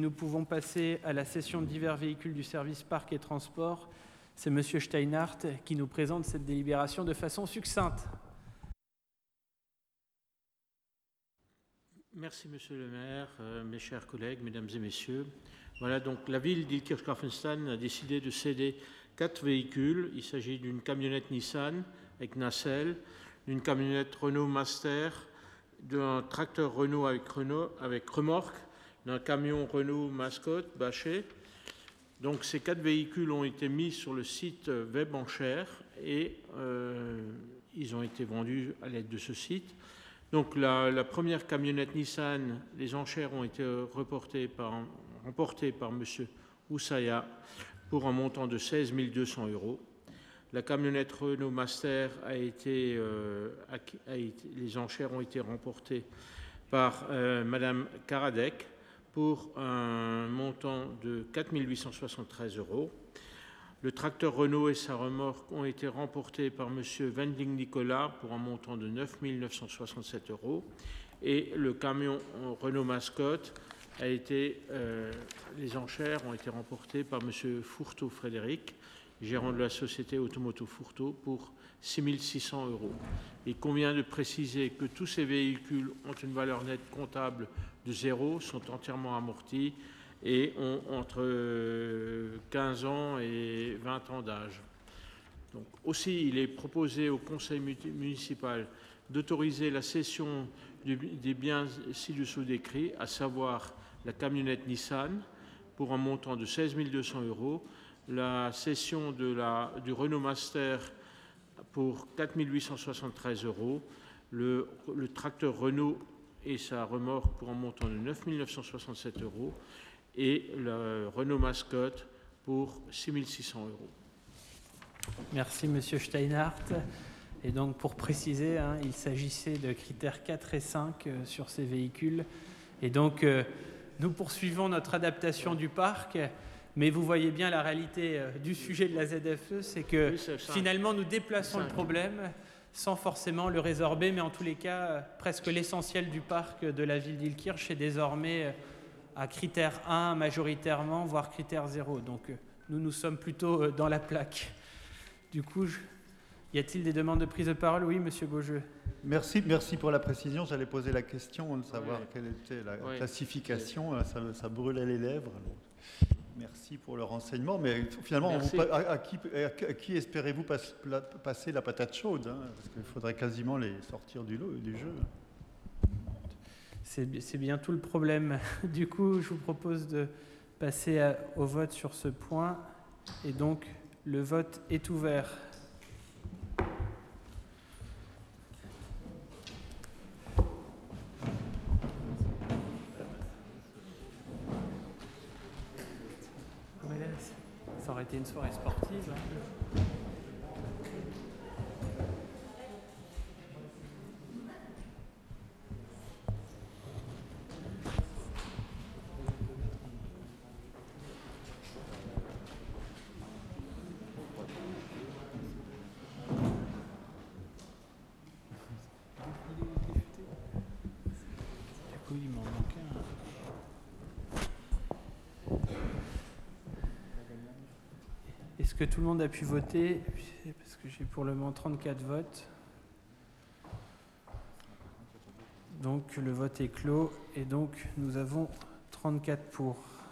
nous pouvons passer à la session de divers véhicules du service Parcs et Transports. C'est M. Steinhardt qui nous présente cette délibération de façon succincte. Merci, Monsieur le maire, mes chers collègues, mesdames et messieurs. Voilà, donc la ville d'Illkirch-Grafenstein a décidé de céder 4 véhicules. Il s'agit d'une camionnette Nissan avec nacelle, d'une camionnette Renault Master, d'un tracteur Renault avec remorque, d'un camion Renault Mascotte bâché. Donc ces 4 véhicules ont été mis sur le site web enchères et ils ont été vendus à l'aide de ce site. Donc la première camionnette Nissan, les enchères ont été remportées par M. Oussaya pour un montant de 16 200 €. La camionnette Renault Master les enchères ont été remportées par Mme Karadec pour un montant de 4 873 €. Le tracteur Renault et sa remorque ont été remportés par M. Wendling Nicolas pour un montant de 9 967 €. Et le camion Renault Mascotte les enchères ont été remportées par M. Fourteau Frédéric, gérant de la société Automoto Fourteau, pour 6 600 €. Il convient de préciser que tous ces véhicules ont une valeur nette comptable de 0, sont entièrement amortis et ont entre 15 ans et 20 ans d'âge. Donc, aussi, il est proposé au conseil municipal d'autoriser la cession des biens ci-dessous décrits, à savoir la camionnette Nissan pour un montant de 16 200 €, la cession du Renault Master pour 4 873 €, le tracteur Renault et sa remorque pour un montant de 9 967 € et le Renault Mascotte pour 6 600 €. Merci M. Steinhardt. Et donc pour préciser, il s'agissait de critères 4 et 5 sur ces véhicules. Et donc nous poursuivons notre adaptation du parc, mais vous voyez bien la réalité du sujet de la ZFE, c'est que finalement nous déplaçons le problème sans forcément le résorber, mais en tous les cas, presque l'essentiel du parc de la ville d'Illkirch est désormais à critère 1 majoritairement, voire critère 0. Donc nous sommes plutôt dans la plaque. Du coup, y a-t-il des demandes de prise de parole? Oui, Monsieur Beaujeu. Merci pour la précision. J'allais poser la question de savoir quelle était la classification. Ça brûlait les lèvres. Alors, merci pour le renseignement. Mais finalement, à qui espérez-vous passer la patate chaude, parce qu'il faudrait quasiment les sortir du jeu. C'est bien tout le problème. Du coup, je vous propose de passer au vote sur ce point. Et donc, le vote est ouvert. Ça aurait été une soirée sportive. Il m'en manque un. Est-ce que tout le monde a pu voter? Parce que j'ai pour le moment 34 votes. Donc le vote est clos et donc nous avons 34 pour.